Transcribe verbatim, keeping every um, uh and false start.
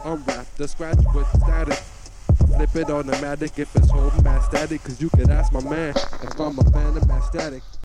unwrap the scratch with static. I flip it automatic if it's holding mad static, cause you could ask my man if I'm a fan of mad static.